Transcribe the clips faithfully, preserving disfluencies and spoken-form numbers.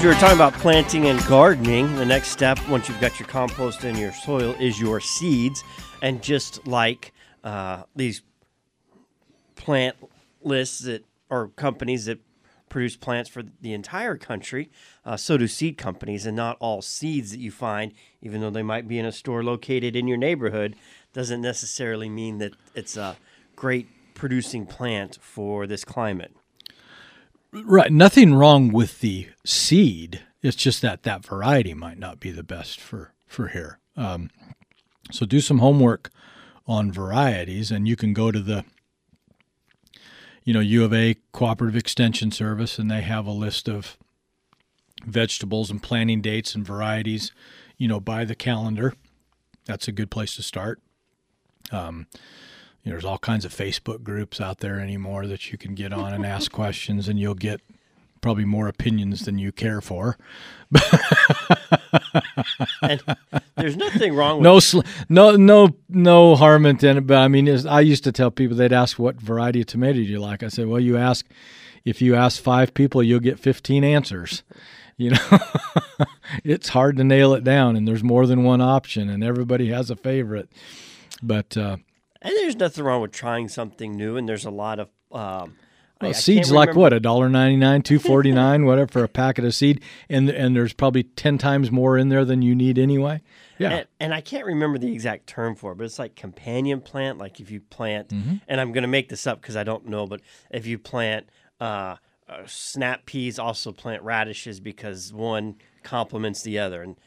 we were talking about planting and gardening, the next step, once you've got your compost in your soil, is your seeds. And just like uh, these plant lists that or companies that produce plants for the entire country, uh, so do seed companies. And not all seeds that you find, even though they might be in a store located in your neighborhood, doesn't necessarily mean that it's a great producing plant for this climate. Right. Nothing wrong with the seed. It's just that that variety might not be the best for, for here. Um, so do some homework on varieties, and you can go to the, you know, U of A Cooperative Extension Service, and they have a list of vegetables and planting dates and varieties, you know, by the calendar. That's a good place to start. Um, You know, there's all kinds of Facebook groups out there anymore that you can get on and ask questions, and you'll get probably more opinions than you care for. And there's nothing wrong with no, sl- no, no, no harm intended. But I mean, is- I used to tell people, they'd ask what variety of tomato do you like. I said, well, you ask if you ask five people, you'll get fifteen answers. You know, it's hard to nail it down, and there's more than one option, and everybody has a favorite. But uh, And there's nothing wrong with trying something new, and there's a lot of um, well, I, seeds I like remember. what, a dollar ninety nine, two forty nine, whatever for a packet of seed, and and there's probably ten times more in there than you need anyway. Yeah, And, and I can't remember the exact term for it, but it's like companion plant. Like if you plant, Mm-hmm. and I'm going to make this up because I don't know, but if you plant uh, uh, snap peas, also plant radishes because one complements the other, and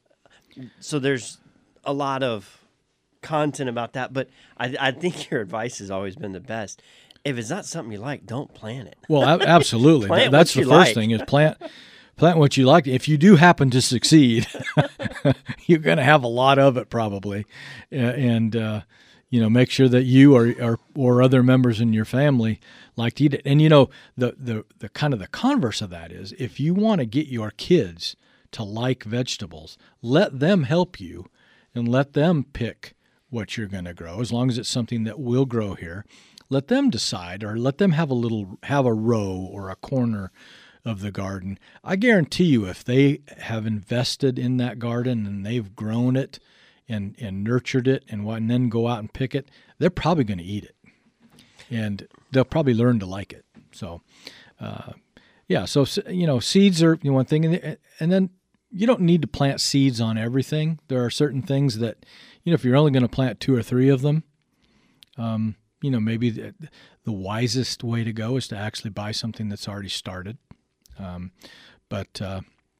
so there's a lot of content about that. But I, I think your advice has always been the best. If it's not something you like, don't plant it. well, a- absolutely. Plant That's what the you first like. thing is plant plant what you like. If you do happen to succeed, you're going to have a lot of it probably, Uh, and uh, you know, make sure that you or, or or other members in your family like to eat it. And you know, the the the kind of the converse of that is, if you want to get your kids to like vegetables, let them help you and let them pick what you're going to grow, as long as it's something that will grow here. Let them decide, or let them have a little, have a row or a corner of the garden. I guarantee you, if they have invested in that garden and they've grown it and, and nurtured it and, what, and then go out and pick it, they're probably going to eat it. And they'll probably learn to like it. So, uh, yeah, so, you know, seeds are you know, one thing. And, and then you don't need to plant seeds on everything. There are certain things that, you know, if you're only going to plant two or three of them, um, you know, maybe the, the wisest way to go is to actually buy something that's already started. Um, but, uh,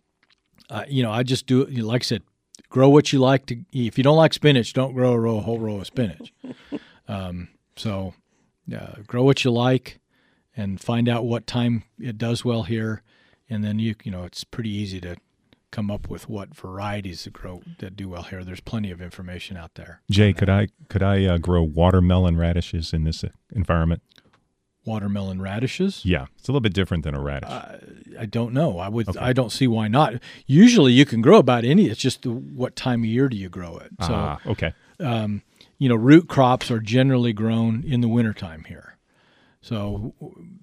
uh, you know, I just do it, you know, like I said, grow what you like to eat. If you don't like spinach, don't grow a, row, a whole row of spinach. um, so uh, grow what you like and find out what time it does well here. And then, you you know, it's pretty easy to come up with what varieties that grow that do well here. There's plenty of information out there. Jay, could I could I uh, grow watermelon radishes in this uh, environment? Watermelon radishes? Yeah, it's a little bit different than a radish. Uh, I don't know. I would. Okay. I don't see why not. Usually, you can grow about any. It's just the, what time of year do you grow it? So, ah, okay. um, you know, root crops are generally grown in the wintertime here. So,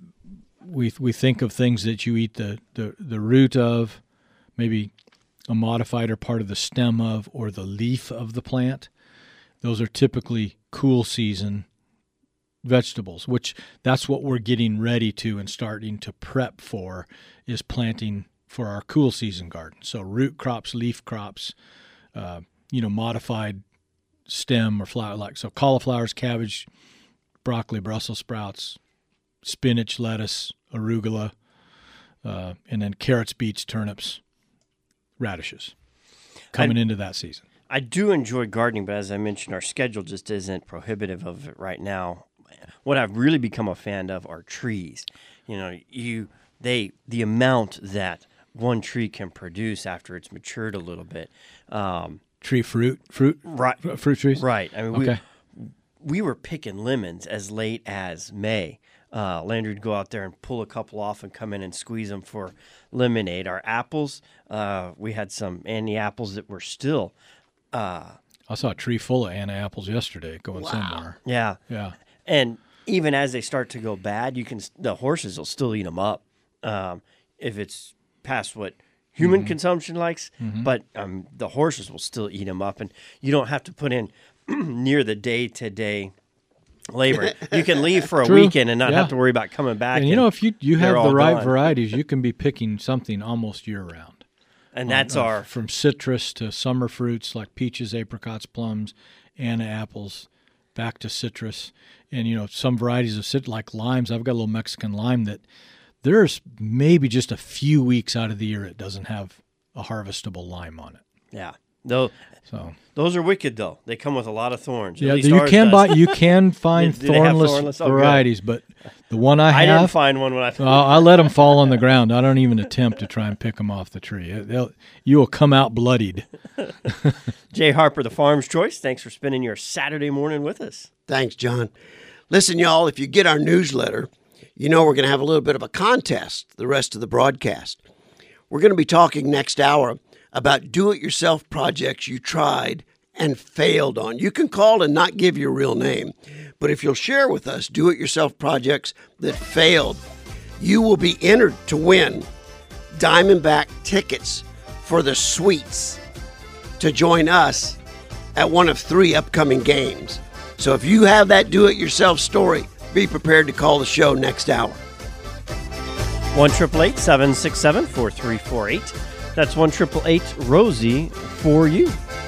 we we think of things that you eat the the, the root of, maybe a modified or part of the stem of, or the leaf of the plant. Those are typically cool season vegetables, which that's what we're getting ready to and starting to prep for, is planting for our cool season garden. So root crops, leaf crops, uh, you know, modified stem or flower, like so cauliflowers, cabbage, broccoli, Brussels sprouts, spinach, lettuce, arugula, uh, and then carrots, beets, turnips, radishes coming I, into that season. I do enjoy gardening, but as I mentioned, our schedule just isn't prohibitive of it right now. What I've really become a fan of are trees. You know, you they the amount that one tree can produce after it's matured a little bit. Um, Tree fruit, fruit, right, fruit trees. right. I mean, Okay. we we were picking lemons as late as May. Uh, Landry would go out there and pull a couple off and come in and squeeze them for lemonade. Our apples, uh, we had some Annie apples that were still. Uh, I saw a tree full of Anna apples yesterday going somewhere. yeah, Yeah. and even as they start to go bad, you can the horses will still eat them up um, if it's past what human mm-hmm. consumption likes, mm-hmm. but um, the horses will still eat them up, and you don't have to put in near the day-to-day labor. You can leave for a True. weekend and not yeah. have to worry about coming back. And, and you know, if you, you have the right gone. varieties, you can be picking something almost year-round. And that's um, uh, our... From citrus to summer fruits like peaches, apricots, plums, Anna apples, back to citrus. And, you know, some varieties of citrus, like limes. I've got a little Mexican lime that there's maybe just a few weeks out of the year it doesn't have a harvestable lime on it. Yeah. Though, so those are wicked, though. They come with a lot of thorns. Yeah, you can buy. You can find do, do thornless, thornless oh, varieties, but the one I have, I didn't find one when I. uh, I let them fall on the ground. I don't even attempt to try and pick them off the tree. They'll, you will come out bloodied. Jay Harper, the Farm's Choice. Thanks for spending your Saturday morning with us. Thanks, John. Listen, y'all. If you get our newsletter, you know we're going to have a little bit of a contest the rest of the broadcast. We're going to be talking next hour about do-it-yourself projects you tried and failed on. You can call and not give your real name, but if you'll share with us do-it-yourself projects that failed, you will be entered to win Diamondback tickets for the suites to join us at one of three upcoming games. So if you have that do-it-yourself story, be prepared to call the show next hour. one eight eight eight, seven six seven, four three four eight. That's one eight eight eight, R O S I E for you.